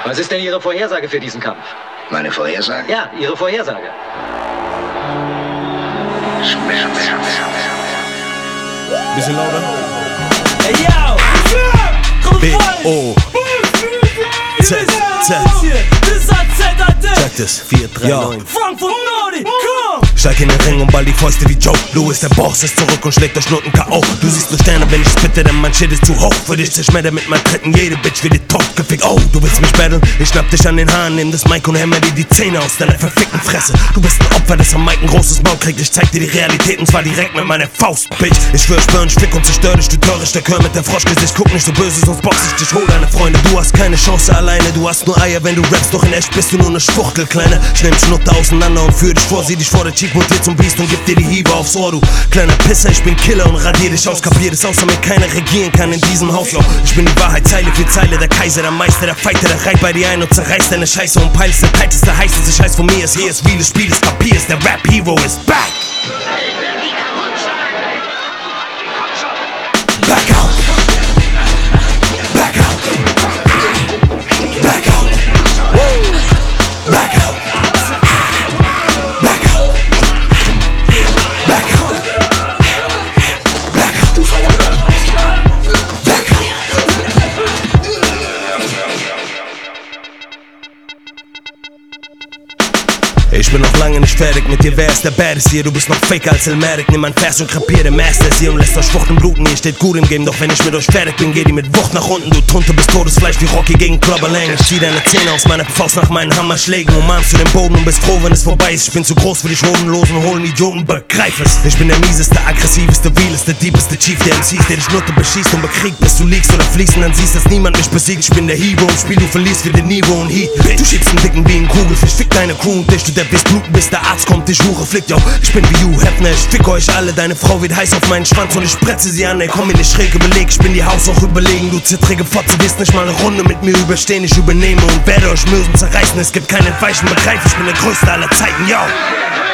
Was ist denn Ihre Vorhersage für diesen Kampf? Meine Vorhersage? Ja, Ihre Vorhersage. Bisschen lauter. Ey, yo! B.O. Z. Check das, 439. Frankfurt Nordi, komm! Steig in den Ring und ball die Fäuste wie Joe. Louis, der Boss, ist zurück und schlägt euch Noten K.O. Du siehst nur Sterne, wenn ich spitte, denn mein Shit ist zu hoch. Für dich zerschmetter mit meinen Tritten jede Bitch wie die tot gefickt. Oh, du willst mich battlen? Ich schnapp dich an den Haaren, nehm das Mic und hämmer dir die Zähne aus deiner verfickten Fresse. Du bist ein Opfer, das am Mic ein großes Maul kriegt. Ich zeig dir die Realität und zwar direkt mit meiner Faust, Bitch. Ich schwör, ich fick und zerstör dich, du törichter Chör mit der Froschgesicht. Guck nicht so böse, sonst box ich dich, hol deine Freunde. Du hast keine Chance alleine, du hast nur Eier, wenn du rappst. Doch in echt bist du nur ne Schwuchtel, Kleine. Ich nehm Schnutter auseinander und führ dich vor, sieh dich vor der Cheek, mutiert zum Biest und gib dir die Hiebe aufs Ohr, du kleiner Pisser. Ich bin Killer und radier dich aus, kapier das außer mir keiner regieren kann in diesem Haus, yo. Ich bin die Wahrheit, Zeile für Zeile, der Kaiser, der Meister, der Fighter, der reiht bei dir ein und zerreißt deine Scheiße und peilst der tighteste, heißeste Scheiß von mir ist. Hier ist vieles, Spieles, kapierst, der Rap-Hero ist back! Back out! Back out! Back out! Back out! Ich bin noch lange nicht fertig mit dir, wer ist der Baddest hier? Du bist noch faker als Elmatic, nimm ein Vers und krepier den Master hier und lässt euch Wuchten bluten. Ihr steht gut im Game, doch wenn ich mit euch fertig bin, geh die mit Wucht nach unten. Du Tunte bist Todesfleisch wie Rocky gegen Clubberlang. Ich zieh deine Zähne aus meiner Faust nach meinen Hammerschlägen, umarmst du den Boden und bist froh, wenn es vorbei ist. Ich bin zu groß für dich hodenlosen, hohlen Idioten, begreif es. Ich bin der mieseste, aggressiveste, realeste, diebeste Chief der MCs, der dich Nutte beschießt und bekriegt, bis du liegst oder fliegst und dann siehst, dass niemand mich besiegt. Ich bin der Hero im Spiel, du verlierst wie den Nero und Heat. Du schiebst einen Dicken wie ein Kugelfisch, fick deine Crew und dich, du der bist bluten, bis der Arzt kommt, dich Hure flickt, yo. Ich bin wie Hugh Hefner, ich fick euch alle, deine Frau wird heiß auf meinen Schwanz und ich spretze sie an, ey, komm in die schräge Beleg. Ich bin die Haus auch überlegen, du zittrige Fotze, wirst nicht mal eine Runde mit mir überstehen. Ich übernehme und werde euch Mösen zerreißen, es gibt keinen Weichen, begreif, ich bin der Größte aller Zeiten, yo.